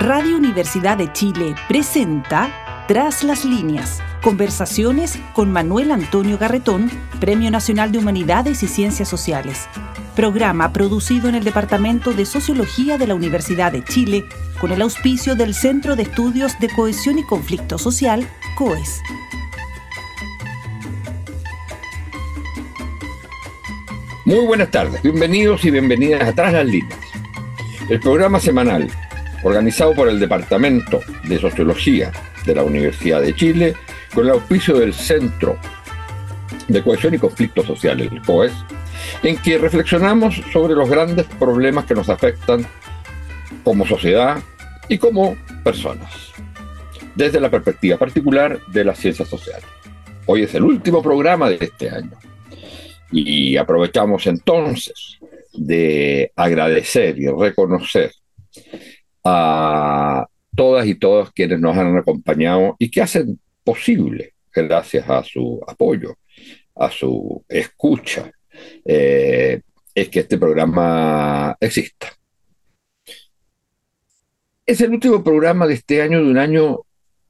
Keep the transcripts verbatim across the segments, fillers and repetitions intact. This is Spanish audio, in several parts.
Radio Universidad de Chile presenta Tras las Líneas, conversaciones con Manuel Antonio Garretón, Premio Nacional de Humanidades y Ciencias Sociales. Programa producido en el Departamento de Sociología de la Universidad de Chile con el auspicio del Centro de Estudios de Cohesión y Conflicto Social, COES. Muy buenas tardes, bienvenidos y bienvenidas a Tras las Líneas, el programa semanal organizado por el Departamento de Sociología de la Universidad de Chile con el auspicio del Centro de Cohesión y Conflicto Social, el COES, en que reflexionamos sobre los grandes problemas que nos afectan como sociedad y como personas, desde la perspectiva particular de las ciencias sociales. Hoy es el último programa de este año y aprovechamos entonces de agradecer y reconocer a todas y todos quienes nos han acompañado y que hacen posible, gracias a su apoyo, a su escucha, eh, es que este programa exista. Es el último programa de este año, de un año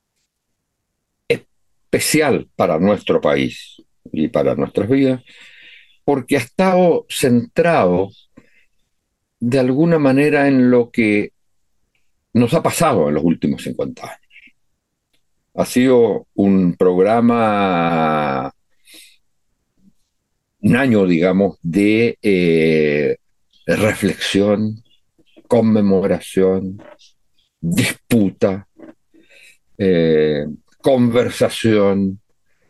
especial para nuestro país y para nuestras vidas, porque ha estado centrado de alguna manera en lo que nos ha pasado en los últimos cincuenta años. Ha sido un programa, un año, digamos, de eh, reflexión, conmemoración, disputa, eh, conversación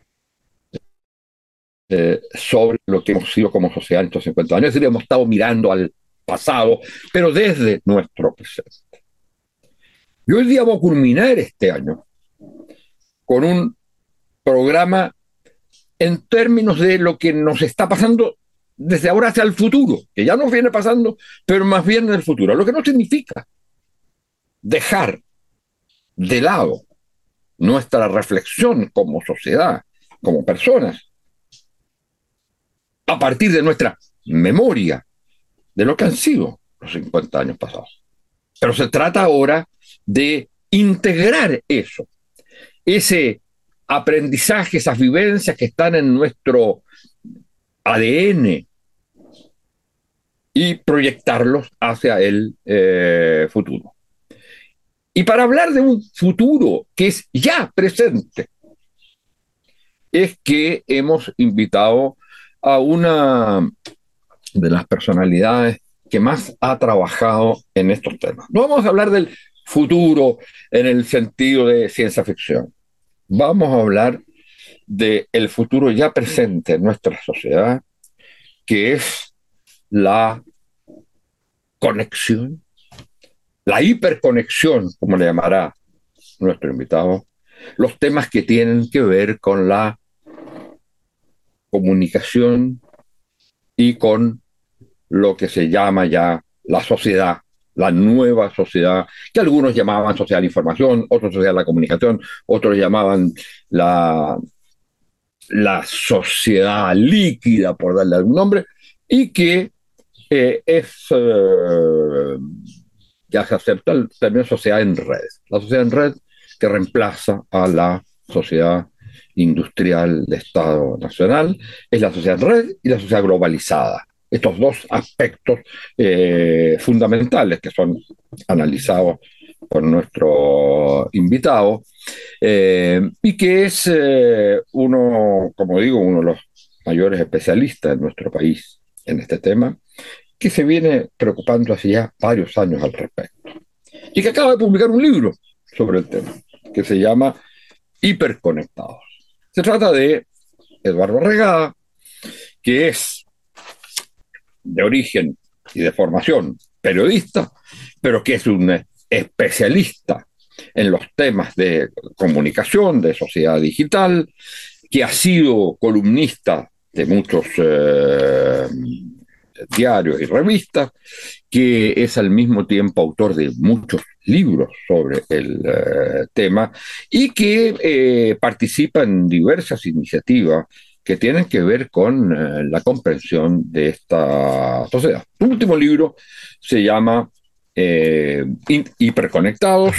eh, sobre lo que hemos sido como sociedad en estos cincuenta años. Es decir, hemos estado mirando al pasado, pero desde nuestro presente. Y hoy día vamos a culminar este año con un programa en términos de lo que nos está pasando desde ahora hacia el futuro, que ya nos viene pasando, pero más bien en el futuro, lo que no significa dejar de lado nuestra reflexión como sociedad, como personas, a partir de nuestra memoria de lo que han sido los cincuenta años pasados. Pero se trata ahora de integrar eso, ese aprendizaje, esas vivencias que están en nuestro A D N y proyectarlos hacia el eh, futuro. Y para hablar de un futuro que es ya presente, es que hemos invitado a una de las personalidades que más ha trabajado en estos temas. No vamos a hablar del futuro en el sentido de ciencia ficción. Vamos a hablar del futuro ya presente en nuestra sociedad, que es la conexión, la hiperconexión, como le llamará nuestro invitado, los temas que tienen que ver con la comunicación y con lo que se llama ya la sociedad, la nueva sociedad, que algunos llamaban sociedad de la información, otros sociedad de la comunicación, otros llamaban la, la sociedad líquida, por darle algún nombre, y que eh, es, eh, ya se acepta el término sociedad en red. La sociedad en red que reemplaza a la sociedad industrial de Estado Nacional, es la sociedad en red y la sociedad globalizada. Estos dos aspectos eh, fundamentales que son analizados por nuestro invitado eh, y que es eh, uno, como digo, uno de los mayores especialistas en nuestro país en este tema, que se viene preocupando hace ya varios años al respecto y que acaba de publicar un libro sobre el tema que se llama Hiperconectados. Se trata de Eduardo Regada, que es de origen y de formación periodista, pero que es un especialista en los temas de comunicación, de sociedad digital, que ha sido columnista de muchos eh, diarios y revistas, que es al mismo tiempo autor de muchos libros sobre el eh, tema y que eh, participa en diversas iniciativas que tienen que ver con eh, la comprensión de esta sociedad. Su último libro se llama eh, hiperconectados,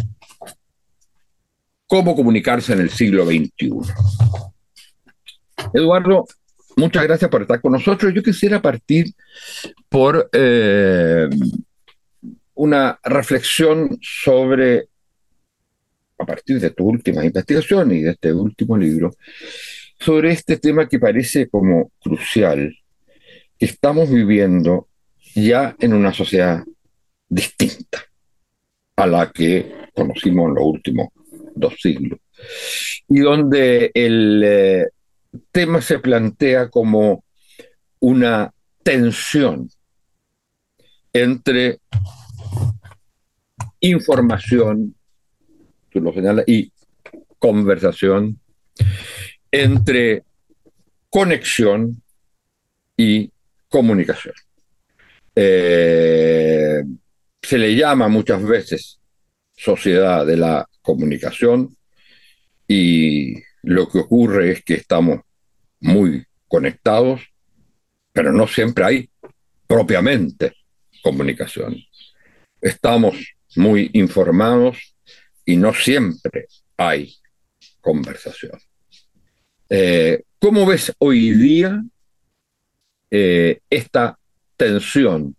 cómo comunicarse en el siglo veintiuno. Eduardo, muchas gracias por estar con nosotros. Yo quisiera partir por eh, una reflexión sobre, a partir de tus últimas investigaciones y de este último libro, sobre este tema que parece como crucial, que estamos viviendo ya en una sociedad distinta a la que conocimos en los últimos dos siglos, y donde el eh, tema se plantea como una tensión entre información, tú lo señalas, y conversación, entre conexión y comunicación. Eh, se le llama muchas veces sociedad de la comunicación, y lo que ocurre es que estamos muy conectados, pero no siempre hay propiamente comunicación. Estamos muy informados y no siempre hay conversación. Eh, ¿Cómo ves hoy día eh, esta tensión?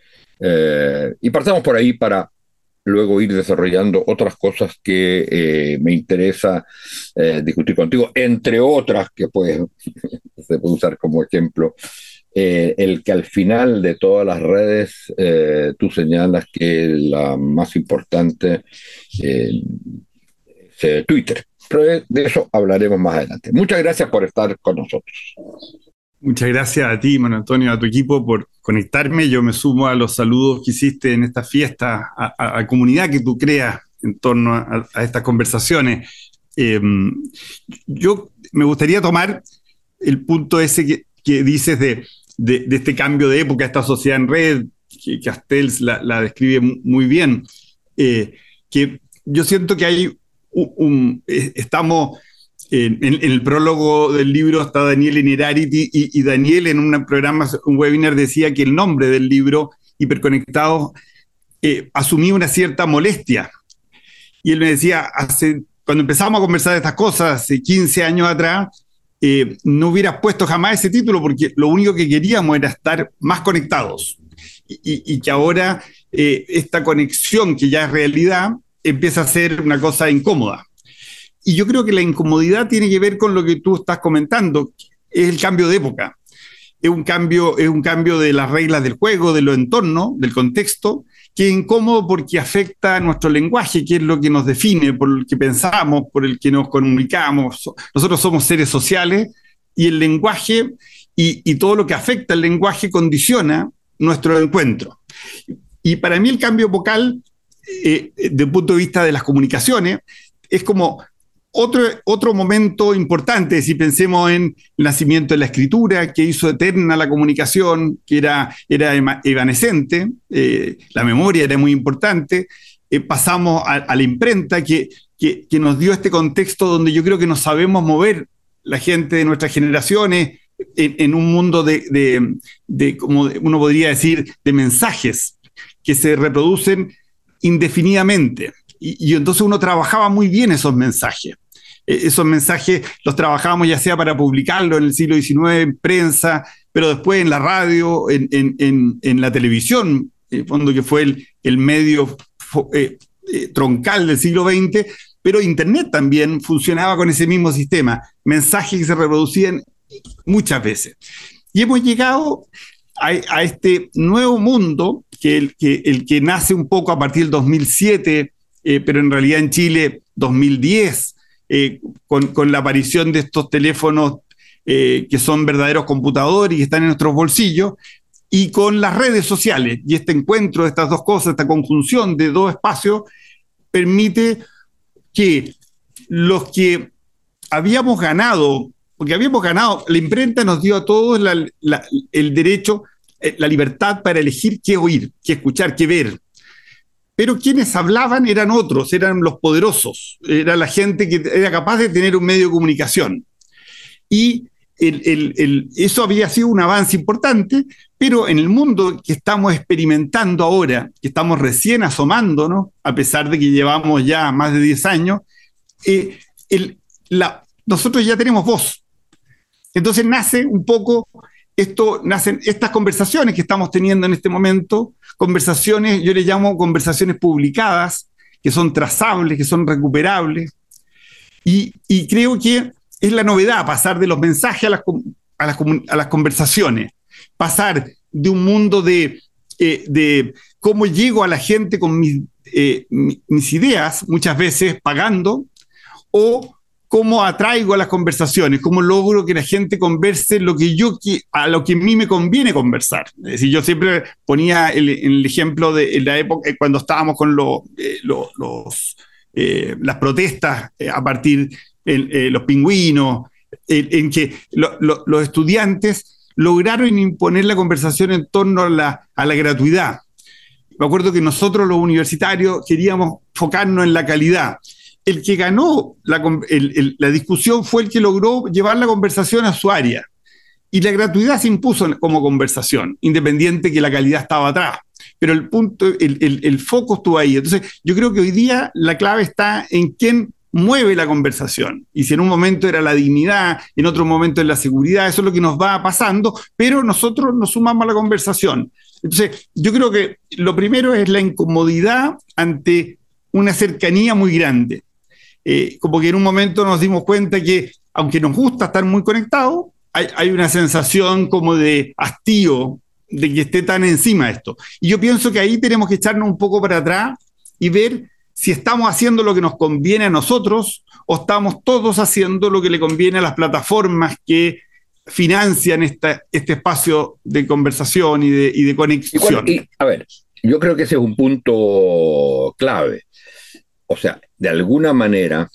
Eh, y partamos por ahí para luego ir desarrollando otras cosas que eh, me interesa eh, discutir contigo, entre otras que pues, se puede usar como ejemplo, eh, el que al final de todas las redes eh, tú señalas que la más importante eh, es Twitter. Pero de eso hablaremos más adelante. Muchas gracias por estar con nosotros. Muchas gracias a ti, Manuel Antonio, a tu equipo por conectarme. Yo me sumo a los saludos que hiciste en esta fiesta, a, a la comunidad que tú creas en torno a, a estas conversaciones. Eh, yo me gustaría tomar el punto ese que, que dices de, de, de este cambio de época, esta sociedad en red, que Castells la, la describe muy bien, eh, que yo siento que hay un, un estamos... En, en el prólogo del libro está Daniel Innerarity y, y Daniel en un programa, un webinar, decía que el nombre del libro, Hiperconectados, eh, asumía una cierta molestia. Y él me decía, hace, cuando empezamos a conversar de estas cosas, hace quince años atrás, eh, no hubieras puesto jamás ese título porque lo único que queríamos era estar más conectados. Y, y, y que ahora eh, esta conexión, que ya es realidad, empieza a ser una cosa incómoda. Y yo creo que la incomodidad tiene que ver con lo que tú estás comentando, es el cambio de época. Es un cambio, es un cambio de las reglas del juego, de los entornos, del contexto, que es incómodo porque afecta a nuestro lenguaje, que es lo que nos define, por el que pensamos, por el que nos comunicamos. Nosotros somos seres sociales y el lenguaje y, y todo lo que afecta al lenguaje condiciona nuestro encuentro. Y para mí el cambio vocal, eh, desde el punto de vista de las comunicaciones, es como Otro, otro momento importante, si pensemos en el nacimiento de la escritura, que hizo eterna la comunicación, que era, era evanescente, eh, la memoria era muy importante, eh, pasamos a, a la imprenta, que, que, que nos dio este contexto donde yo creo que nos sabemos mover la gente de nuestras generaciones en, en un mundo de, de, de, como uno podría decir, de mensajes que se reproducen indefinidamente. Y, y entonces uno trabajaba muy bien esos mensajes. Eh, esos mensajes los trabajábamos ya sea para publicarlo en el siglo diecinueve en prensa, pero después en la radio, en, en, en, en la televisión, en el fondo que fue el, el medio eh, eh, troncal del siglo veinte, pero Internet también funcionaba con ese mismo sistema. Mensajes que se reproducían muchas veces. Y hemos llegado a, a este nuevo mundo, que el, que el que nace un poco a partir del dos mil siete, Eh, pero en realidad en Chile dos mil diez, eh, con, con la aparición de estos teléfonos eh, que son verdaderos computadores y que están en nuestros bolsillos, y con las redes sociales. Y este encuentro de estas dos cosas, esta conjunción de dos espacios, permite que los que habíamos ganado, porque habíamos ganado, la imprenta nos dio a todos la, la, el derecho, eh, la libertad para elegir qué oír, qué escuchar, qué ver. Pero quienes hablaban eran otros, eran los poderosos, era la gente que era capaz de tener un medio de comunicación. Y el, el, el, eso había sido un avance importante, pero en el mundo que estamos experimentando ahora, que estamos recién asomándonos, a pesar de que llevamos ya más de diez años, eh, el, la, nosotros ya tenemos voz. Entonces nace un poco, esto, nacen estas conversaciones que estamos teniendo en este momento, conversaciones, yo les llamo conversaciones publicadas, que son trazables, que son recuperables, y, y creo que es la novedad, pasar de los mensajes a las, a las, a las conversaciones, pasar de un mundo de, eh, de cómo llego a la gente con mis, eh, mis ideas, muchas veces pagando, o cómo atraigo a las conversaciones, cómo logro que la gente converse lo que yo, a lo que a mí me conviene conversar. Es decir, yo siempre ponía el, el ejemplo de en la época cuando estábamos con lo, eh, lo, los, eh, las protestas eh, a partir de eh, los pingüinos, eh, en que lo, lo, los estudiantes lograron imponer la conversación en torno a la, a la gratuidad. Me acuerdo que nosotros los universitarios queríamos enfocarnos en la calidad. El que ganó la, el, el, la discusión fue el que logró llevar la conversación a su área. Y la gratuidad se impuso como conversación, independiente que la calidad estaba atrás. Pero el punto, el, el, el foco estuvo ahí. Entonces, yo creo que hoy día la clave está en quién mueve la conversación. Y si en un momento era la dignidad, en otro momento es la seguridad, eso es lo que nos va pasando, pero nosotros nos sumamos a la conversación. Entonces, yo creo que lo primero es la incomodidad ante una cercanía muy grande. Eh, como que en un momento nos dimos cuenta que, aunque nos gusta estar muy conectados, hay, hay una sensación como de hastío de que esté tan encima esto. Y yo pienso que ahí tenemos que echarnos un poco para atrás y ver si estamos haciendo lo que nos conviene a nosotros o estamos todos haciendo lo que le conviene a las plataformas que financian esta, este espacio de conversación y de, y de conexión. Y, y, a ver, yo creo que ese es un punto clave. O sea, de alguna manera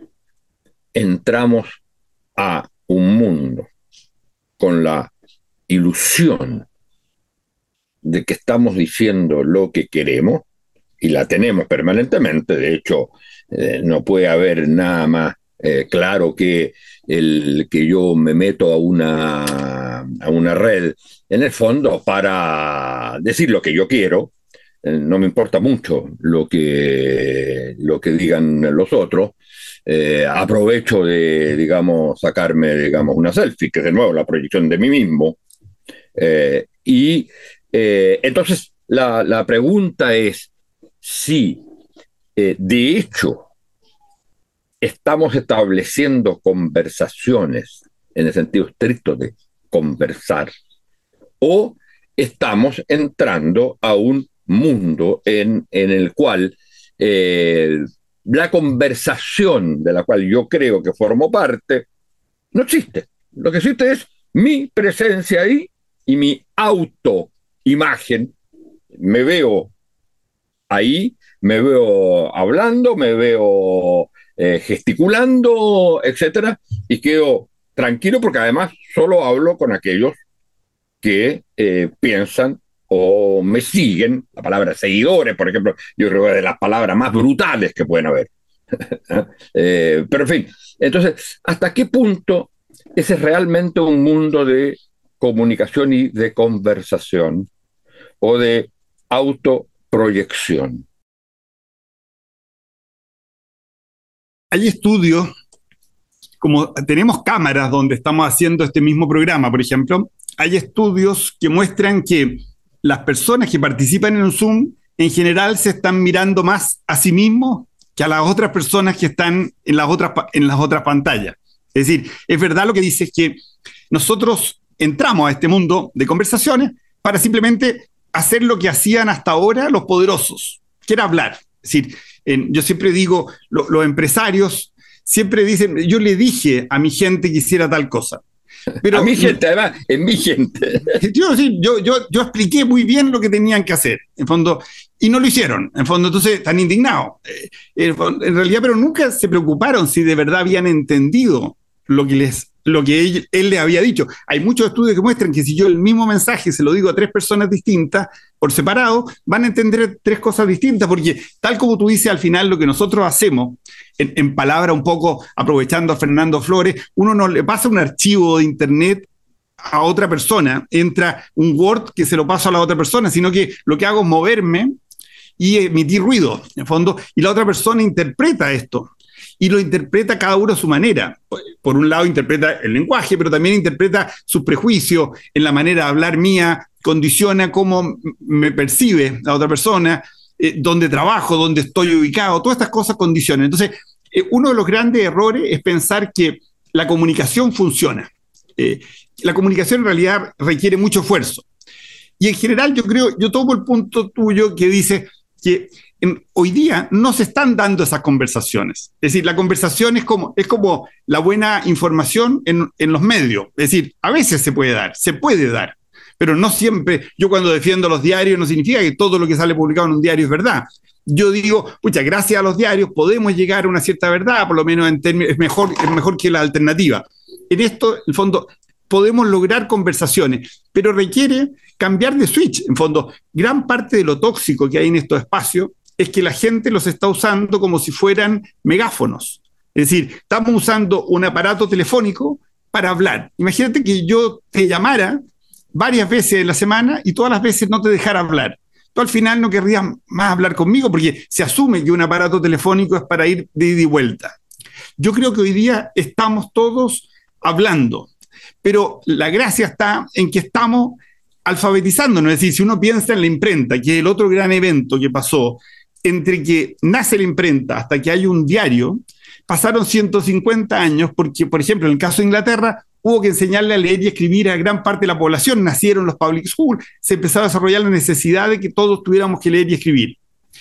entramos a un mundo con la ilusión de que estamos diciendo lo que queremos y la tenemos permanentemente. De hecho, eh, no puede haber nada más eh, claro que el que yo me meto a una, a una red, en el fondo, para decir lo que yo quiero. No me importa mucho lo que, lo que digan los otros. Eh, aprovecho de, digamos, sacarme, digamos, una selfie, que es de nuevo la proyección de mí mismo. Eh, y eh, entonces la, la pregunta es si, eh, de hecho, estamos estableciendo conversaciones en el sentido estricto de conversar, o estamos entrando a un mundo en, en el cual eh, la conversación de la cual yo creo que formo parte no existe. Lo que existe es mi presencia ahí y mi autoimagen. Me veo ahí, me veo hablando, me veo eh, gesticulando, etcétera, y quedo tranquilo porque además solo hablo con aquellos que eh, piensan o me siguen. La palabra seguidores, por ejemplo, yo creo que es de las palabras más brutales que pueden haber. eh, pero en fin, entonces, ¿hasta qué punto ese es realmente un mundo de comunicación y de conversación o de autoproyección? Hay estudios, como tenemos cámaras donde estamos haciendo este mismo programa, por ejemplo, hay estudios que muestran que las personas que participan en un Zoom en general se están mirando más a sí mismos que a las otras personas que están en las otras, en las otras pantallas. Es decir, es verdad lo que dice, es que nosotros entramos a este mundo de conversaciones para simplemente hacer lo que hacían hasta ahora los poderosos, que era hablar. Es decir, en, yo siempre digo, lo, los empresarios siempre dicen, yo le dije a mi gente que hiciera tal cosa. Pero, a mi gente, además, en mi gente. Yo, sí, yo, yo, yo expliqué muy bien lo que tenían que hacer, en fondo, y no lo hicieron. En fondo, entonces están indignados. Eh, en realidad, pero nunca se preocuparon si de verdad habían entendido lo que, les, lo que él, él les había dicho. Hay muchos estudios que muestran que si yo el mismo mensaje se lo digo a tres personas distintas, por separado, van a entender tres cosas distintas, porque tal como tú dices, al final lo que nosotros hacemos, en, en palabra un poco aprovechando a Fernando Flores, uno no le pasa un archivo de internet a otra persona, entra un Word que se lo paso a la otra persona, sino que lo que hago es moverme y emitir ruido, en el fondo, y la otra persona interpreta esto. Y lo interpreta cada uno a su manera. Por un lado interpreta el lenguaje, pero también interpreta sus prejuicios en la manera de hablar mía, condiciona cómo me percibe la otra persona, eh, dónde trabajo, dónde estoy ubicado, todas estas cosas condicionan. Entonces, eh, uno de los grandes errores es pensar que la comunicación funciona. Eh, la comunicación en realidad requiere mucho esfuerzo. Y en general yo creo, yo tomo el punto tuyo que dice que en, hoy día no se están dando esas conversaciones. Es decir, la conversación es como, es como la buena información en, en los medios. Es decir, a veces se puede dar, se puede dar, pero no siempre. Yo cuando defiendo los diarios no significa que todo lo que sale publicado en un diario es verdad. Yo digo, pucha, gracias a los diarios podemos llegar a una cierta verdad, por lo menos en términos, es mejor, es mejor que la alternativa. En esto, en el fondo, podemos lograr conversaciones, pero requiere cambiar de switch. En fondo, gran parte de lo tóxico que hay en estos espacios es que la gente los está usando como si fueran megáfonos. Es decir, estamos usando un aparato telefónico para hablar. Imagínate que yo te llamara varias veces en la semana y todas las veces no te dejara hablar. Tú al final no querrías más hablar conmigo porque se asume que un aparato telefónico es para ir de ida y vuelta. Yo creo que hoy día estamos todos hablando, pero la gracia está en que estamos alfabetizándonos. Es decir, si uno piensa en la imprenta, que es el otro gran evento que pasó, entre que nace la imprenta hasta que hay un diario, pasaron ciento cincuenta años, porque, por ejemplo, en el caso de Inglaterra, hubo que enseñarle a leer y escribir a gran parte de la población, nacieron los public schools, se empezó a desarrollar la necesidad de que todos tuviéramos que leer y escribir.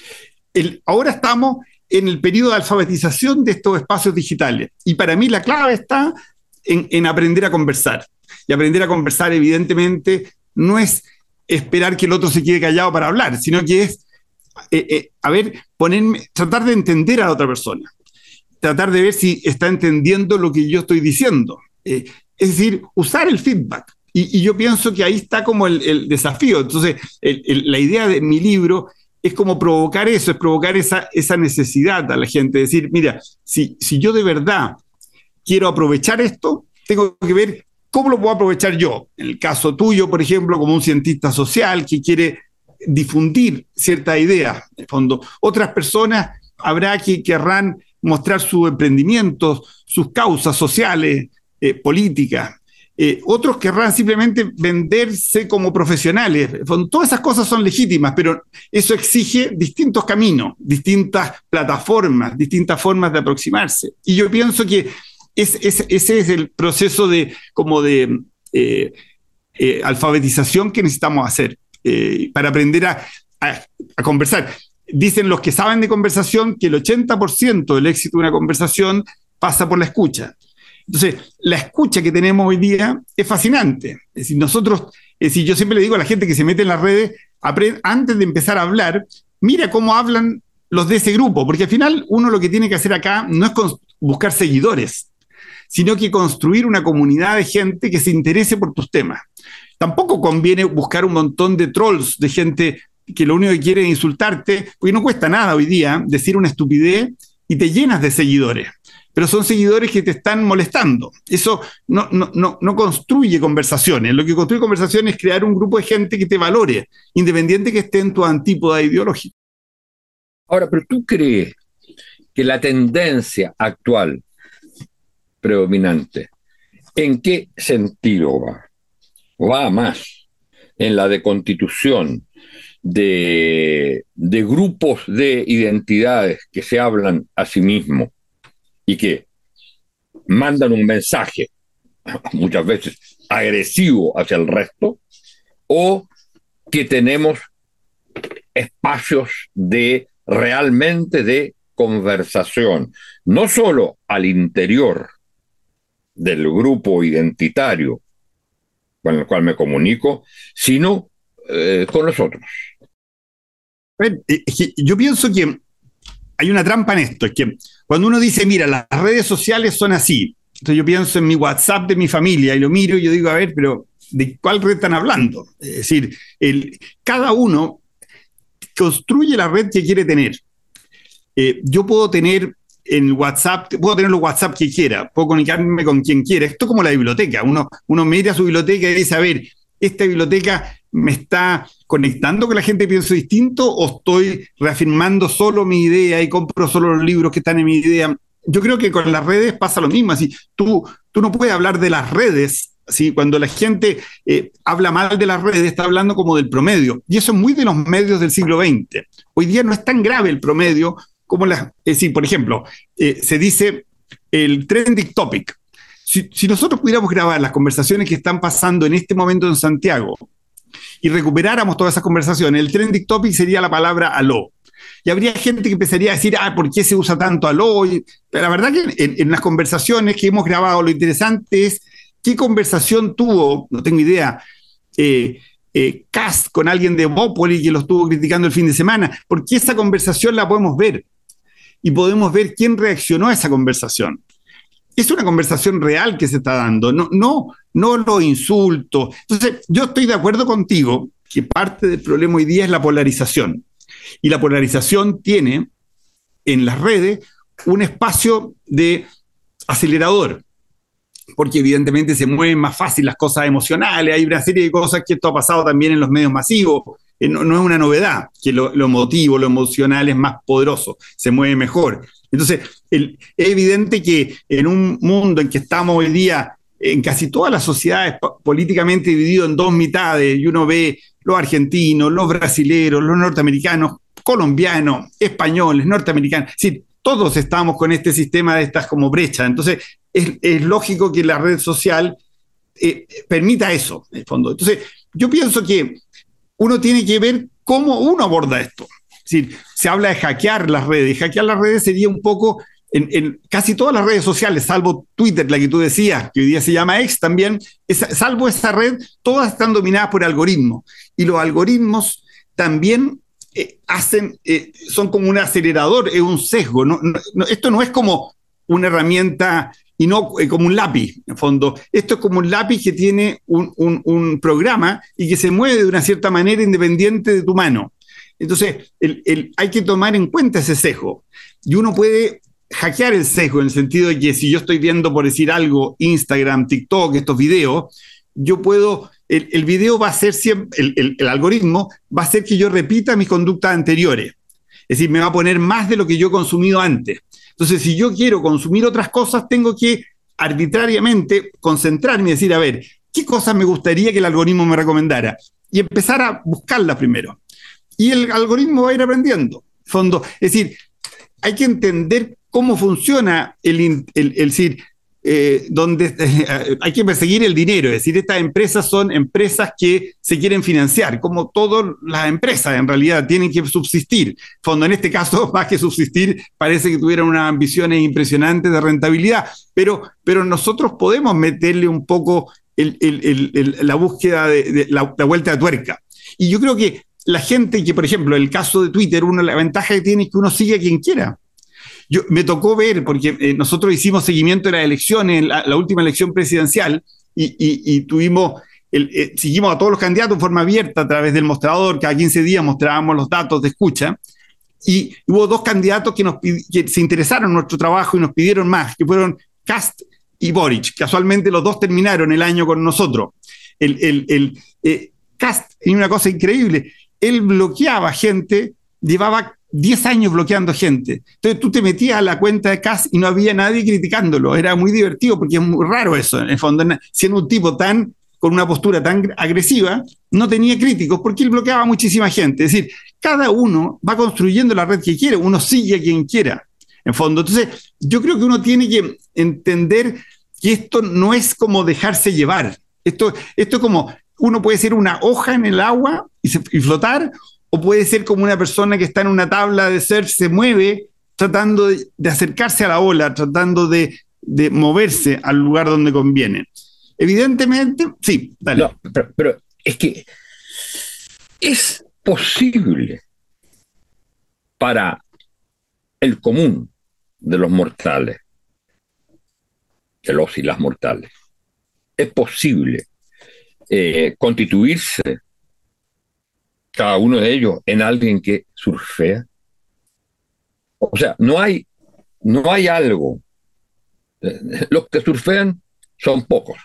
El, ahora estamos en el periodo de alfabetización de estos espacios digitales, y para mí la clave está en, en aprender a conversar. Y aprender a conversar, evidentemente, no es esperar que el otro se quede callado para hablar, sino que es Eh, eh, a ver, ponerme, tratar de entender a la otra persona, tratar de ver si está entendiendo lo que yo estoy diciendo. Eh, es decir, usar el feedback. Y, y yo pienso que ahí está como el, el desafío. Entonces, el, el, la idea de mi libro es como provocar eso, es provocar esa, esa necesidad a la gente, decir, mira, si, si yo de verdad quiero aprovechar esto, tengo que ver cómo lo puedo aprovechar yo. En el caso tuyo, por ejemplo, como un cientista social que quiere difundir cierta idea, en el fondo. Otras personas habrá que querrán mostrar sus emprendimientos, sus causas sociales, eh, políticas. Eh, otros querrán simplemente venderse como profesionales. En fondo, todas esas cosas son legítimas, pero eso exige distintos caminos, distintas plataformas, distintas formas de aproximarse. Y yo pienso que es, es, ese es el proceso de, como de eh, eh, alfabetización que necesitamos hacer. Eh, para aprender a, a, a conversar. Dicen los que saben de conversación que el ochenta por ciento del éxito de una conversación pasa por la escucha. Entonces, la escucha que tenemos hoy día es fascinante. Es decir, nosotros, es decir, yo siempre le digo a la gente que se mete en las redes, aprende, antes de empezar a hablar, mira cómo hablan los de ese grupo, porque al final uno lo que tiene que hacer acá no es buscar seguidores, sino que construir una comunidad de gente que se interese por tus temas. Tampoco conviene buscar un montón de trolls, de gente que lo único que quiere es insultarte, porque no cuesta nada hoy día decir una estupidez y te llenas de seguidores, pero son seguidores que te están molestando. Eso no, no, no, no construye conversaciones. Lo que construye conversaciones es crear un grupo de gente que te valore, independiente que esté en tu antípoda ideológica. Ahora, pero ¿tú crees que la tendencia actual predominante, en qué sentido va? Va más en la deconstitución de, de grupos de identidades que se hablan a sí mismos y que mandan un mensaje, muchas veces agresivo hacia el resto, o que tenemos espacios de realmente de conversación, no solo al interior del grupo identitario con el cual me comunico, sino eh, con los otros. Es que yo pienso que hay una trampa en esto, es que cuando uno dice, mira, las redes sociales son así, entonces yo pienso en mi WhatsApp de mi familia y lo miro y yo digo, a ver, pero de cuál red están hablando. Es decir, el, cada uno construye la red que quiere tener. Eh, yo puedo tener en WhatsApp, puedo tener los WhatsApp que quiera, puedo comunicarme con quien quiera. Esto es como la biblioteca. Uno, uno mira a su biblioteca y dice, a ver, esta biblioteca me está conectando con la gente que piensa distinto o estoy reafirmando solo mi idea y compro solo los libros que están en mi idea. Yo creo que con las redes pasa lo mismo. Así, tú, tú no puedes hablar de las redes. ¿Sí? Cuando la gente eh, habla mal de las redes, está hablando como del promedio. Y eso es muy de los medios del siglo veinte. Hoy día no es tan grave el promedio como las... Es decir, por ejemplo, eh, se dice el trending topic. Si, si nosotros pudiéramos grabar las conversaciones que están pasando en este momento en Santiago y recuperáramos todas esas conversaciones, el trending topic sería la palabra aló. Y habría gente que empezaría a decir, ah, ¿por qué se usa tanto aló? Y, pero la verdad que en, en las conversaciones que hemos grabado, lo interesante es qué conversación tuvo, no tengo idea, eh, eh, Kast con alguien de Bópoli que lo estuvo criticando el fin de semana, porque esa conversación la podemos ver y podemos ver quién reaccionó a esa conversación. Es una conversación real que se está dando, no, no, no los insultos. Entonces, yo estoy de acuerdo contigo que parte del problema hoy día es la polarización. Y la polarización tiene en las redes un espacio de acelerador, porque evidentemente se mueven más fácil las cosas emocionales, hay una serie de cosas que esto ha pasado también en los medios masivos, eh, no, no es una novedad, que lo, lo emotivo, lo emocional es más poderoso, se mueve mejor. Entonces, el, es evidente que en un mundo en que estamos hoy día, en casi todas las sociedades políticamente dividido en dos mitades, y uno ve los argentinos, los brasileros, los norteamericanos, colombianos, españoles, norteamericanos, es decir, todos estamos con este sistema de estas como brechas. Entonces, es, es lógico que la red social eh, permita eso, en el fondo. Entonces, yo pienso que uno tiene que ver cómo uno aborda esto. Es decir, se habla de hackear las redes. Hackear las redes sería un poco, en, en casi todas las redes sociales, salvo Twitter, la que tú decías, que hoy día se llama X también, esa, salvo esa red, todas están dominadas por algoritmos. Y los algoritmos también eh, hacen, eh, son como un acelerador, es un sesgo. No, no, esto no es como una herramienta y no eh, como un lápiz, en fondo. Esto es como un lápiz que tiene un, un, un programa y que se mueve de una cierta manera independiente de tu mano. Entonces, el, el, hay que tomar en cuenta ese sesgo. Y uno puede hackear el sesgo en el sentido de que si yo estoy viendo, por decir algo, Instagram, TikTok, estos videos, yo puedo, el, el video va a ser siempre, el, el, el algoritmo va a hacer que yo repita mis conductas anteriores. Es decir, me va a poner más de lo que yo he consumido antes. Entonces, si yo quiero consumir otras cosas, tengo que arbitrariamente concentrarme y decir, a ver, ¿qué cosas me gustaría que el algoritmo me recomendara? Y empezar a buscarlas primero. Y el algoritmo va a ir aprendiendo. Fondo. Es decir, hay que entender cómo funciona el, el, el, el decir, eh, donde eh, hay que perseguir el dinero. Es decir, estas empresas son empresas que se quieren financiar, como todas las empresas en realidad tienen que subsistir. Fondo, en este caso, más que subsistir, parece que tuvieran unas ambiciones impresionantes de rentabilidad, pero, pero nosotros podemos meterle un poco el, el, el, el, la búsqueda de, de la, la vuelta de tuerca. Y yo creo que la gente que, por ejemplo, en el caso de Twitter, uno, la ventaja que tiene es que uno sigue a quien quiera. Yo, me tocó ver, porque eh, nosotros hicimos seguimiento de las elecciones, la, la última elección presidencial, y, y, y tuvimos, el, eh, seguimos a todos los candidatos en forma abierta a través del mostrador, cada quince días mostrábamos los datos de escucha, y hubo dos candidatos que, nos, que se interesaron en nuestro trabajo y nos pidieron más, que fueron Kast y Boric. Casualmente los dos terminaron el año con nosotros. El, el, el, eh, Kast tenía una cosa increíble. Él bloqueaba gente, llevaba diez años bloqueando gente. Entonces tú te metías a la cuenta de Kast y no había nadie criticándolo. Era muy divertido porque es muy raro eso. En el fondo, siendo un tipo tan, con una postura tan agresiva, no tenía críticos porque él bloqueaba a muchísima gente. Es decir, cada uno va construyendo la red que quiere, uno sigue a quien quiera. En fondo, entonces yo creo que uno tiene que entender que esto no es como dejarse llevar. Esto, esto es como... Uno puede ser una hoja en el agua y, se, y flotar, o puede ser como una persona que está en una tabla de surf, se mueve tratando de, de acercarse a la ola, tratando de, de moverse al lugar donde conviene. Evidentemente, sí, dale. No, pero, pero es que es posible para el común de los mortales, de los y las mortales, es posible eh, constituirse cada uno de ellos en alguien que surfea. O sea, no hay, no hay algo. Los que surfean son pocos.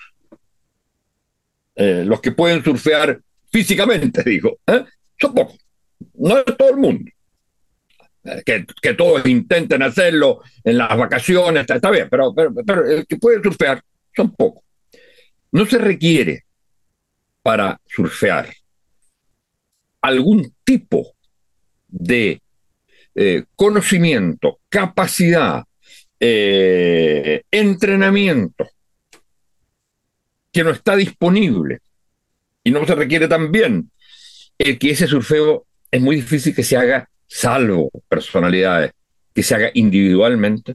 Eh, los que pueden surfear físicamente, digo, ¿eh? Son pocos. No es todo el mundo. Eh, que, que todos intenten hacerlo en las vacaciones, está, está bien, pero, pero, pero el que puede surfear son pocos. No se requiere para surfear algún tipo de eh, conocimiento, capacidad, eh, entrenamiento que no está disponible y no se requiere también el que ese surfeo es muy difícil que se haga, salvo personalidades, que se haga individualmente.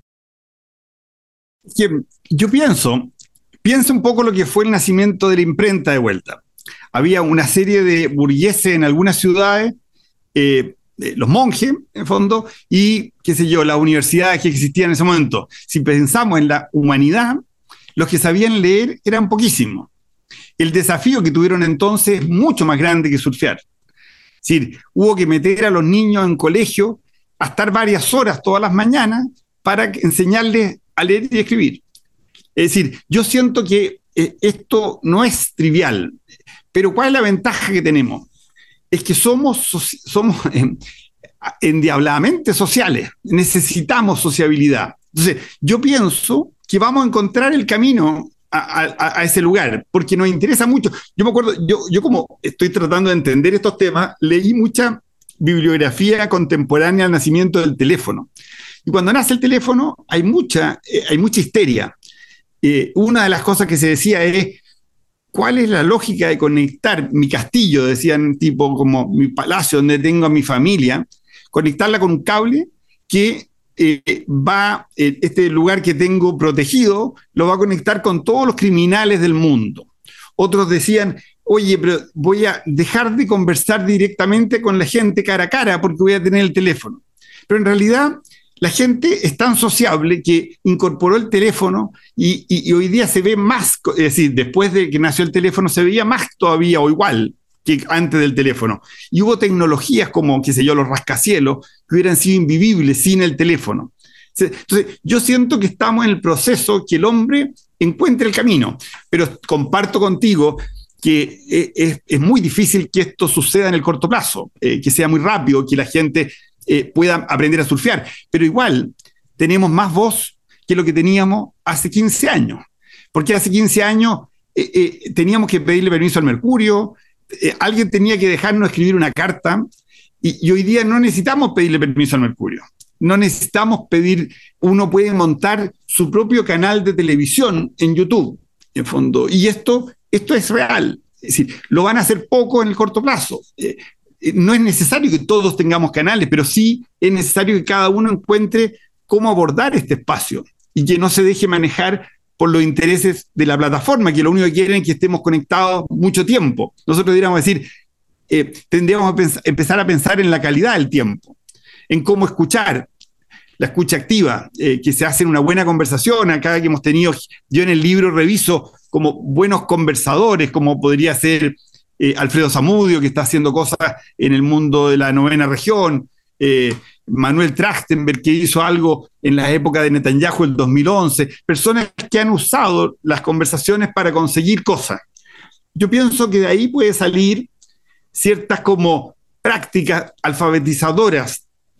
Yo pienso, pienso un poco lo que fue el nacimiento de la imprenta de vuelta. Había una serie de burgueses en algunas ciudades, eh, los monjes, en el fondo, y, qué sé yo, las universidades que existían en ese momento. Si pensamos en la humanidad, los que sabían leer eran poquísimos. El desafío que tuvieron entonces es mucho más grande que surfear. Es decir, hubo que meter a los niños en colegio a estar varias horas todas las mañanas para enseñarles a leer y escribir. Es decir, yo siento que eh, esto no es trivial, pero ¿cuál es la ventaja que tenemos? Es que somos, somos eh, endiabladamente sociales, necesitamos sociabilidad. Entonces, yo pienso que vamos a encontrar el camino a, a, a ese lugar, porque nos interesa mucho. Yo me acuerdo, yo, yo como estoy tratando de entender estos temas, leí mucha bibliografía contemporánea al nacimiento del teléfono. Y cuando nace el teléfono hay mucha, eh, hay mucha histeria. Eh, una de las cosas que se decía es, ¿cuál es la lógica de conectar mi castillo, decían, tipo como mi palacio donde tengo a mi familia, conectarla con un cable que eh, va, eh, este lugar que tengo protegido, lo va a conectar con todos los criminales del mundo? Otros decían, oye, pero voy a dejar de conversar directamente con la gente cara a cara porque voy a tener el teléfono. Pero en realidad la gente es tan sociable que incorporó el teléfono y, y, y hoy día se ve más, es decir, después de que nació el teléfono se veía más todavía o igual que antes del teléfono. Y hubo tecnologías como, qué sé yo, los rascacielos, que hubieran sido invivibles sin el teléfono. Entonces, yo siento que estamos en el proceso que el hombre encuentre el camino, pero comparto contigo que es, es muy difícil que esto suceda en el corto plazo, eh, que sea muy rápido, que la gente eh, pueda aprender a surfear, pero igual tenemos más voz que lo que teníamos hace quince años, porque hace quince años eh, eh, teníamos que pedirle permiso al Mercurio, eh, alguien tenía que dejarnos escribir una carta, y, y hoy día no necesitamos pedirle permiso al Mercurio. No necesitamos pedir, uno puede montar su propio canal de televisión en YouTube, en fondo, y esto, esto es real. Es decir, lo van a hacer poco en el corto plazo. Eh, no es necesario que todos tengamos canales, pero sí es necesario que cada uno encuentre cómo abordar este espacio y que no se deje manejar por los intereses de la plataforma, que lo único que quieren es que estemos conectados mucho tiempo. Nosotros deberíamos decir, eh, tendríamos que pens- empezar a pensar en la calidad del tiempo, en cómo escuchar, la escucha activa, eh, que se hace en una buena conversación. Acá que hemos tenido, yo en el libro reviso como buenos conversadores, como podría ser eh, Alfredo Zamudio, que está haciendo cosas en el mundo de la novena región, eh, Manuel Trachtenberg, que hizo algo en la época de Netanyahu, el dos mil once, personas que han usado las conversaciones para conseguir cosas. Yo pienso que de ahí puede salir ciertas como prácticas alfabetizadoras.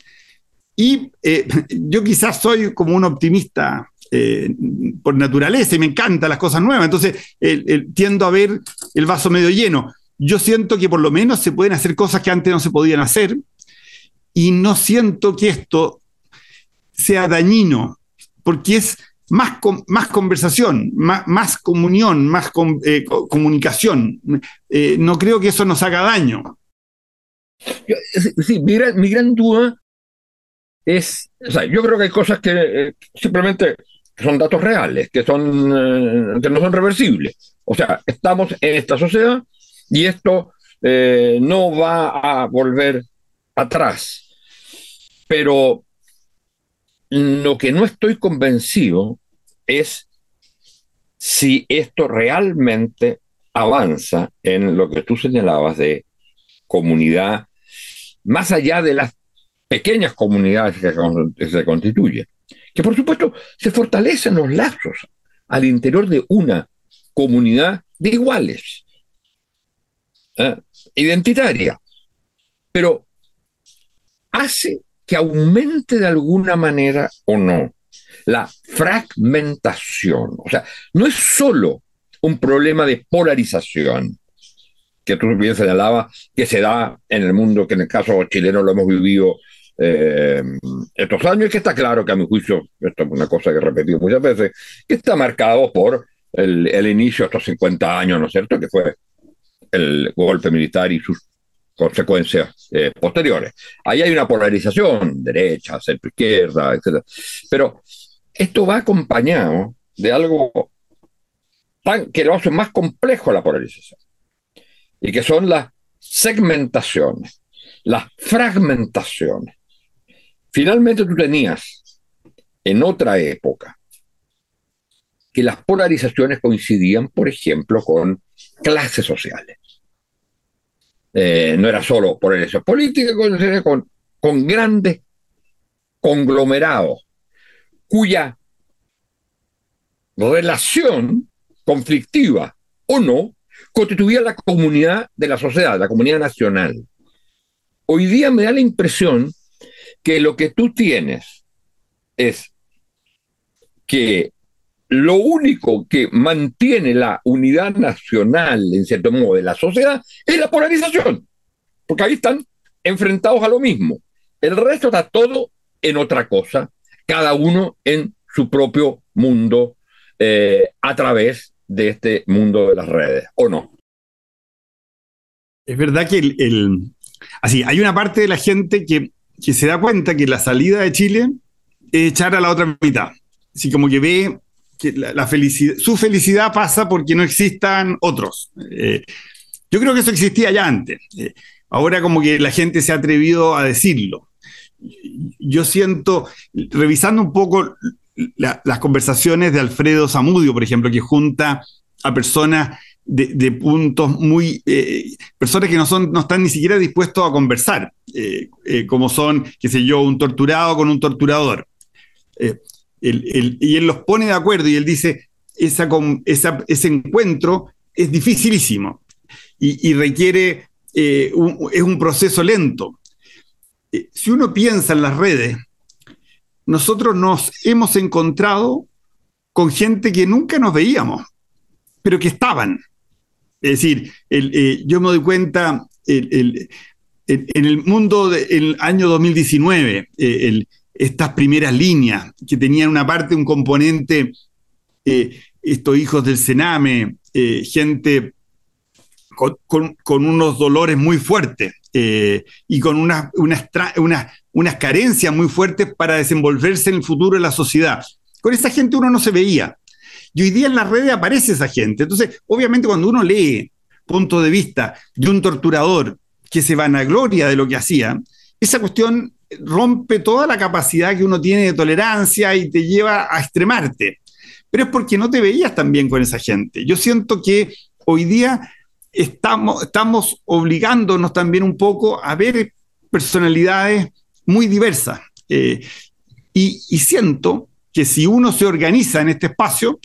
Y eh, yo quizás soy como un optimista eh, por naturaleza y me encantan las cosas nuevas, entonces eh, eh, tiendo a ver el vaso medio lleno. Yo siento que por lo menos se pueden hacer cosas que antes no se podían hacer y no siento que esto sea dañino, porque es más, com- más conversación, más, más comunión, más com- eh, co- comunicación. Eh, no creo que eso nos haga daño. Yo, sí, mi gran, mi gran duda es, o sea, yo creo que hay cosas que eh, simplemente son datos reales, que, son, eh, que no son reversibles. O sea, estamos en esta sociedad y esto eh, no va a volver atrás. Pero lo que no estoy convencido es si esto realmente avanza en lo que tú señalabas de comunidad, más allá de las pequeñas comunidades que, que se constituyen, que por supuesto se fortalecen los lazos al interior de una comunidad de iguales, ¿eh? identitaria, pero hace que aumente de alguna manera o no la fragmentación. O sea, no es solo un problema de polarización, que tú bien señalabas, que se da en el mundo, que en el caso chileno lo hemos vivido eh, estos años, y que está claro que a mi juicio, esto es una cosa que he repetido muchas veces, que está marcado por el, el inicio de estos cincuenta años, ¿no es cierto?, que fue el golpe militar y sus consecuencias eh, posteriores. Ahí hay una polarización, derecha, centro izquierda, etcétera. Pero esto va acompañado de algo tan, que lo hace más complejo la polarización, y que son las segmentaciones, las fragmentaciones. Finalmente tú tenías en otra época que las polarizaciones coincidían, por ejemplo, con clases sociales. Eh, no era solo polarización política, con, con grandes conglomerados cuya relación conflictiva o no constituía la comunidad de la sociedad, la comunidad nacional. Hoy día me da la impresión que lo que tú tienes es que lo único que mantiene la unidad nacional, en cierto modo, de la sociedad es la polarización, porque ahí están enfrentados a lo mismo. El resto está todo en otra cosa, cada uno en su propio mundo, eh, a través de este mundo de las redes, ¿o no? Es verdad que el, el, así, hay una parte de la gente que, que se da cuenta que la salida de Chile es echar a la otra mitad. Así como que ve que la, la felicidad, su felicidad pasa porque no existan otros. Eh, yo creo que eso existía ya antes. Eh, ahora como que la gente se ha atrevido a decirlo. Yo siento, revisando un poco la, las conversaciones de Alfredo Zamudio, por ejemplo, que junta a personas de, de puntos muy... Eh, personas que no, son, no están ni siquiera dispuestos a conversar, eh, eh, como son, qué sé yo, un torturado con un torturador. Eh, el, el, y él los pone de acuerdo y él dice, esa, esa, ese encuentro es dificilísimo y, y requiere, eh, un, es un proceso lento. Eh, si uno piensa en las redes, nosotros nos hemos encontrado con gente que nunca nos veíamos, pero que estaban. Es decir, el, eh, yo me doy cuenta el, el, el, en el mundo del año dos mil diecinueve, eh, el, estas primeras líneas que tenían una parte, un componente, eh, estos hijos del Sename, eh, gente con, con, con unos dolores muy fuertes eh, y con unas, unas, unas, unas carencias muy fuertes para desenvolverse en el futuro de la sociedad. Con esa gente uno no se veía. Y hoy día en las redes aparece esa gente. Entonces, obviamente, cuando uno lee punto de vista de un torturador que se vanagloria de lo que hacía, esa cuestión rompe toda la capacidad que uno tiene de tolerancia y te lleva a extremarte. Pero es porque no te veías tan bien con esa gente. Yo siento que hoy día estamos, estamos obligándonos también un poco a ver personalidades muy diversas. Eh, y, y siento que si uno se organiza en este espacio,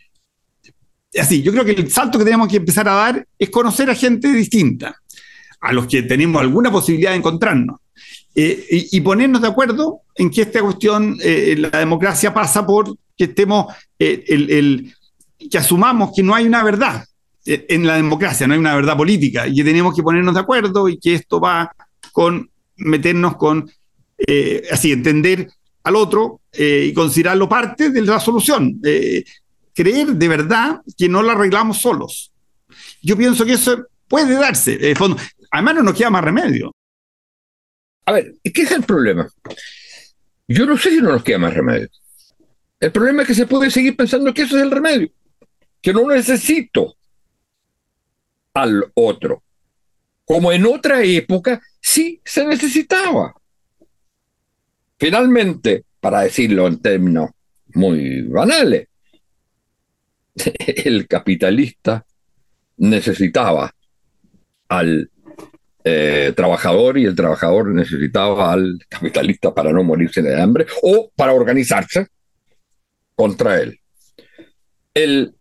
así, yo creo que el salto que tenemos que empezar a dar es conocer a gente distinta, a los que tenemos alguna posibilidad de encontrarnos, eh, y, y ponernos de acuerdo en que esta cuestión, eh, la democracia pasa por que estemos, eh, el, el, que asumamos que no hay una verdad eh, en la democracia, no hay una verdad política, y que tenemos que ponernos de acuerdo y que esto va con meternos con, eh, así, entender al otro eh, y considerarlo parte de la solución. Eh, creer de verdad que no la arreglamos solos. Yo pienso que eso puede darse. De fondo. Además no nos queda más remedio. A ver, ¿qué es el problema? Yo no sé si no nos queda más remedio. El problema es que se puede seguir pensando que eso es el remedio, que no necesito al otro. Como en otra época sí se necesitaba. Finalmente, para decirlo en términos muy banales, el capitalista necesitaba al eh, trabajador y el trabajador necesitaba al capitalista para no morirse de hambre o para organizarse contra él. El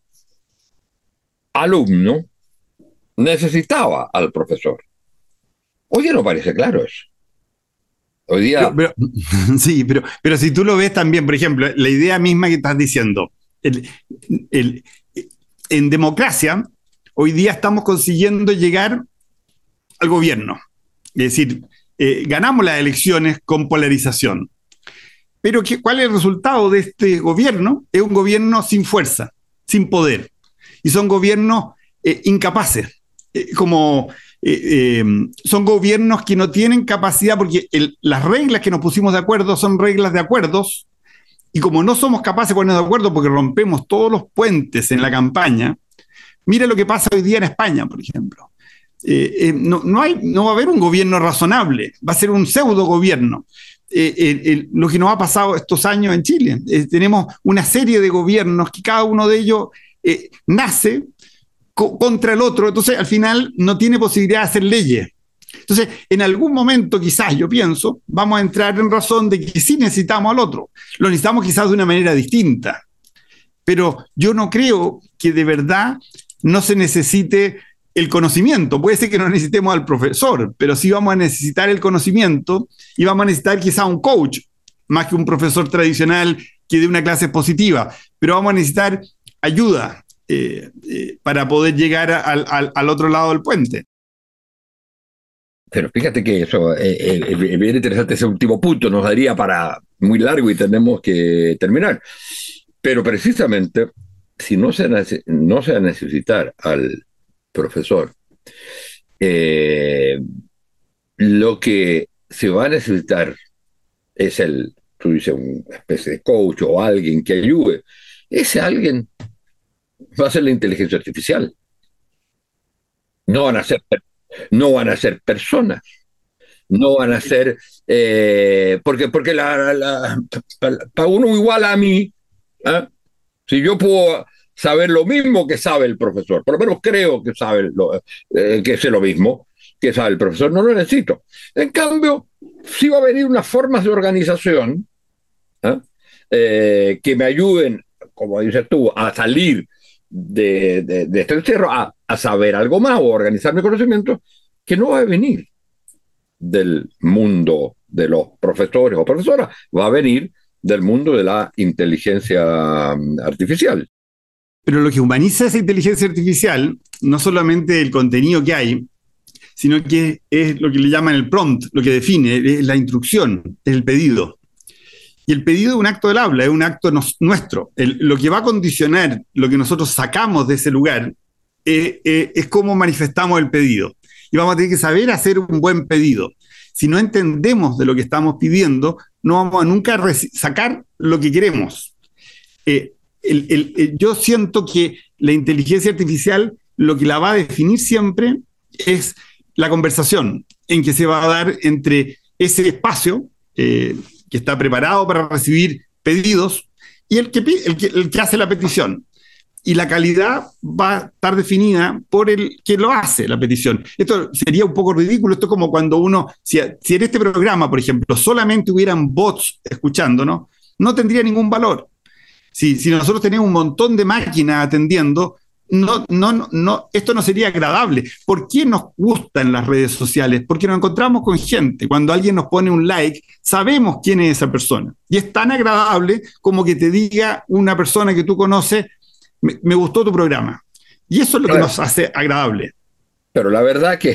alumno necesitaba al profesor. Hoy día no parece claro eso. Hoy día... Pero, pero, sí, pero, pero si tú lo ves también, por ejemplo, la idea misma que estás diciendo, el, el, en democracia, hoy día estamos consiguiendo llegar al gobierno. Es decir, eh, ganamos las elecciones con polarización. Pero ¿qué, ¿cuál es el resultado de este gobierno? Es un gobierno sin fuerza, sin poder. Y son gobiernos eh, incapaces, eh, como... Eh, eh, son gobiernos que no tienen capacidad porque el, las reglas que nos pusimos de acuerdo son reglas de acuerdos y como no somos capaces de ponernos de acuerdo porque rompemos todos los puentes en la campaña, mira lo que pasa hoy día en España, por ejemplo. Eh, eh, no, no, hay, no va a haber un gobierno razonable, va a ser un pseudo gobierno. Eh, eh, eh, lo que nos ha pasado estos años en Chile. Eh, tenemos una serie de gobiernos que cada uno de ellos eh, nace contra el otro, entonces al final no tiene posibilidad de hacer leyes. Entonces, en algún momento quizás, yo pienso, vamos a entrar en razón de que sí necesitamos al otro. Lo necesitamos quizás de una manera distinta. Pero yo no creo que de verdad no se necesite el conocimiento. Puede ser que no necesitemos al profesor, pero sí vamos a necesitar el conocimiento y vamos a necesitar quizás un coach, más que un profesor tradicional que dé una clase expositiva. Pero vamos a necesitar ayuda. Eh, eh, para poder llegar al, al, al otro lado del puente. Pero fíjate que eso es eh, eh, bien interesante, ese último punto nos daría para muy largo y tenemos que terminar. Pero precisamente, si no se, no se va a necesitar al profesor, eh, lo que se va a necesitar es el, tú dices, una especie de coach o alguien que ayude. Ese alguien va a ser la inteligencia artificial. No van a ser, no van a ser personas. No van a ser... Eh, porque porque la, la, para uno igual a mí, ¿eh? Si yo puedo saber lo mismo que sabe el profesor, por lo menos creo que sabe lo, eh, que sé lo mismo que sabe el profesor, no lo necesito. En cambio, sí va a venir unas formas de organización ¿eh? Eh, que me ayuden, como dices tú, a salir De, de, de este encierro a, a saber algo más o organizar mi conocimiento que no va a venir del mundo de los profesores o profesoras, va a venir del mundo de la inteligencia artificial. Pero lo que humaniza esa inteligencia artificial no solamente el contenido que hay, sino que es lo que le llaman el prompt, lo que define, es la instrucción, es el pedido. Y el pedido es un acto del habla, es un acto nos, nuestro. El, lo que va a condicionar lo que nosotros sacamos de ese lugar eh, eh, es cómo manifestamos el pedido. Y vamos a tener que saber hacer un buen pedido. Si no entendemos de lo que estamos pidiendo, no vamos a nunca sacar lo que queremos. Eh, el, el, el, yo siento que la inteligencia artificial lo que la va a definir siempre es la conversación en que se va a dar entre ese espacio eh, que está preparado para recibir pedidos, y el que, el, que, el que hace la petición. Y la calidad va a estar definida por el que lo hace, la petición. Esto sería un poco ridículo, esto es como cuando uno, si, si en este programa, por ejemplo, solamente hubieran bots escuchándonos, no tendría ningún valor. Si, si nosotros tenemos un montón de máquinas atendiendo, No, no, no, esto no sería agradable. ¿Por qué nos gustan las redes sociales? Porque nos encontramos con gente. Cuando alguien nos pone un like, sabemos quién es esa persona. Y es tan agradable como que te diga una persona que tú conoces, me, me gustó tu programa. Y eso es lo claro. que nos hace agradable. Pero la verdad que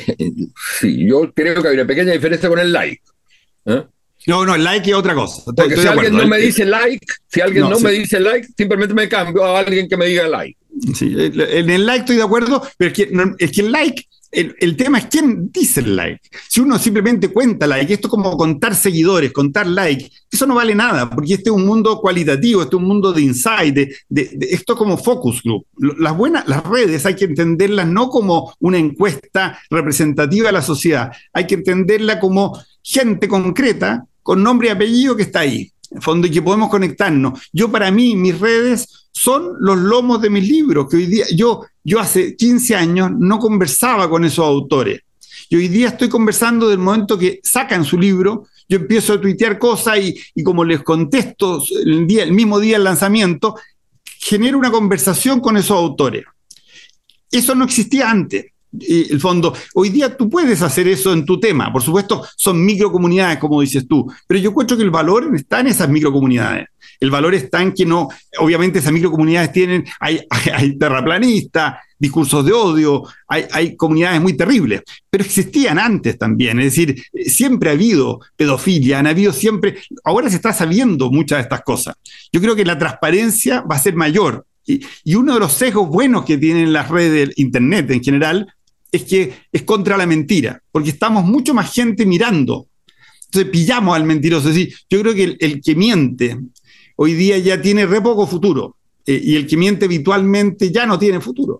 sí, yo creo que hay una pequeña diferencia con el like. ¿eh? No, no, el like es otra cosa. Porque Estoy si alguien no el, me dice like, si alguien no, no sí. me dice like, simplemente me cambio a alguien que me diga like. Sí, en el like estoy de acuerdo, pero es que, es que el like, el, el tema es quién dice el like. Si uno simplemente cuenta like, esto es como contar seguidores, contar like, eso no vale nada, porque este es un mundo cualitativo, este es un mundo de insight, de, de, de, esto es como focus group. Las buenas, las redes hay que entenderlas no como una encuesta representativa de la sociedad, hay que entenderla como gente concreta, con nombre y apellido que está ahí. en fondo, y que podemos conectarnos. Yo, para mí, mis redes son los lomos de mis libros, que hoy día, yo, yo hace quince años no conversaba con esos autores. Y hoy día estoy conversando del momento que sacan su libro, yo empiezo a tuitear cosas y, y como les contesto el, día, el mismo día del lanzamiento, genero una conversación con esos autores. Eso no existía antes. Y el fondo, hoy día tú puedes hacer eso en tu tema. Por supuesto, son microcomunidades, como dices tú, pero yo encuentro que el valor está en esas microcomunidades. El valor está en que no, obviamente esas microcomunidades tienen, hay, hay, hay terraplanistas, discursos de odio, hay, hay comunidades muy terribles, pero existían antes también. Es decir, siempre ha habido pedofilia, han habido siempre, ahora se está sabiendo muchas de estas cosas. Yo creo que la transparencia va a ser mayor. Y, y uno de los sesgos buenos que tienen las redes de internet en general es que es contra la mentira, porque estamos mucho más gente mirando. Entonces pillamos al mentiroso. Es decir, yo creo que el, el que miente hoy día ya tiene re poco futuro, eh, y el que miente habitualmente ya no tiene futuro.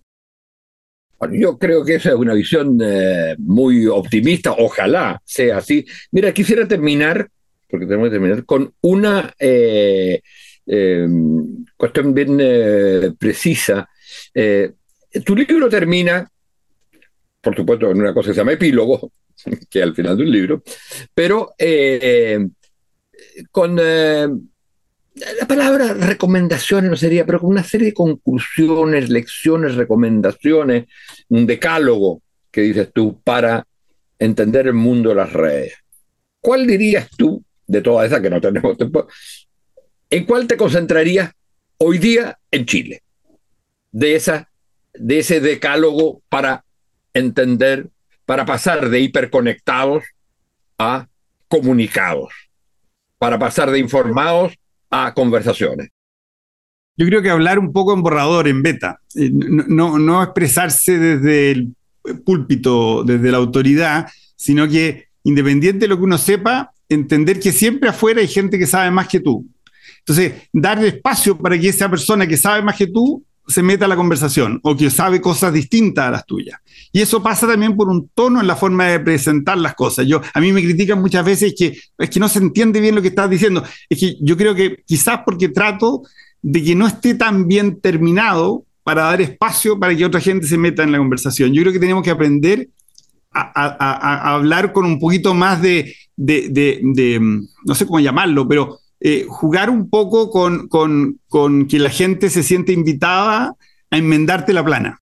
Yo creo que esa es una visión eh, muy optimista, ojalá sea así. Mira, quisiera terminar, porque tenemos que terminar, con una eh, eh, cuestión bien eh, precisa. Eh, tu libro termina, por supuesto, en una cosa que se llama epílogo, que es al final de un libro, pero eh, con eh, la palabra recomendaciones no sería, pero con una serie de conclusiones, lecciones, recomendaciones, un decálogo que dices tú para entender el mundo de las redes. ¿Cuál dirías tú, de todas esas que no tenemos tiempo, en cuál te concentrarías hoy día en Chile? De, esa, de ese decálogo para entender, para pasar de hiperconectados a comunicados, para pasar de informados a conversaciones. Yo creo que hablar un poco en borrador, en beta, eh, no, no, no expresarse desde el púlpito, desde la autoridad, sino que independiente de lo que uno sepa, entender que siempre afuera hay gente que sabe más que tú. Entonces, darle espacio para que esa persona que sabe más que tú se meta a la conversación o que sabe cosas distintas a las tuyas. Y eso pasa también por un tono en la forma de presentar las cosas. Yo, a mí me critican muchas veces que es que no se entiende bien lo que estás diciendo. Es que yo creo que quizás porque trato de que no esté tan bien terminado para dar espacio para que otra gente se meta en la conversación. Yo creo que tenemos que aprender a, a, a, a hablar con un poquito más de, de, de, de, no sé cómo llamarlo, pero Eh, jugar un poco con, con, con que la gente se siente invitada a enmendarte la plana.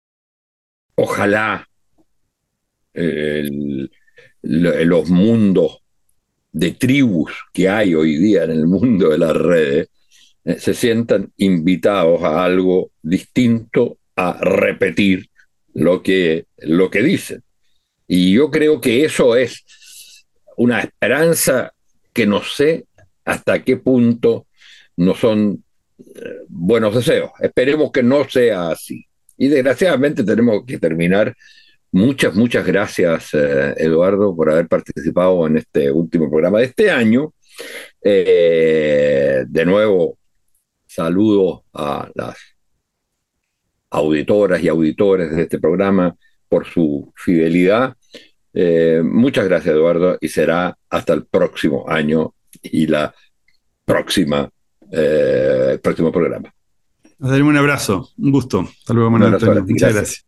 Ojalá el, los mundos de tribus que hay hoy día en el mundo de las redes eh, se sientan invitados a algo distinto, a repetir lo que, lo que dicen. Y yo creo que eso es una esperanza que no sé hasta qué punto no son eh, buenos deseos. Esperemos que no sea así. Y desgraciadamente tenemos que terminar. Muchas, muchas gracias, eh, Eduardo, por haber participado en este último programa de este año. Eh, de nuevo, saludo a las auditoras y auditores de este programa por su fidelidad. Eh, muchas gracias, Eduardo, y será hasta el próximo año y la próxima eh, el próximo programa. Nos daremos un abrazo, un gusto. Hasta luego, Manuel Antonio. Muchas gracias.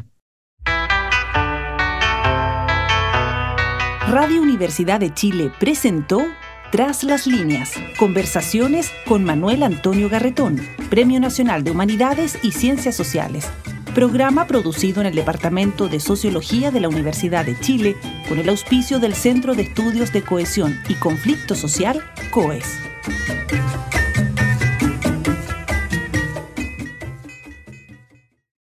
Radio Universidad de Chile presentó Tras las Líneas, conversaciones con Manuel Antonio Garretón, Premio Nacional de Humanidades y Ciencias Sociales. Programa producido en el Departamento de Sociología de la Universidad de Chile con el auspicio del Centro de Estudios de Cohesión y Conflicto Social, COES.